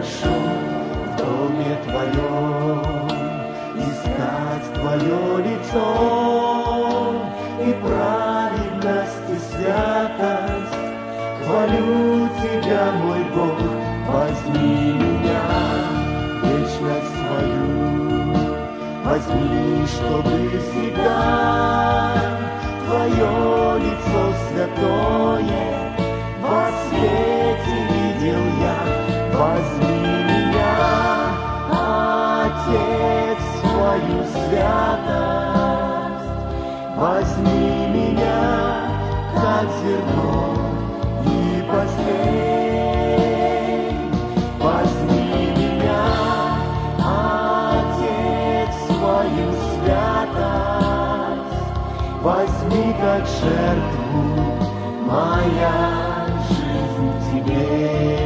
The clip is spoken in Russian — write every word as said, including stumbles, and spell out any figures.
хорошо в доме Твоем, искать Твое лицо и праведность и святость. Хвалю Тебя, мой Бог, возьми меня, вечность свою, возьми, чтобы всегда Твое лицо святое во свете видел я. Возьми меня, Отец, свою святость, возьми меня, как зерно и поспей. Возьми меня, Отец, свою святость, возьми как жертву, моя жизнь Тебе.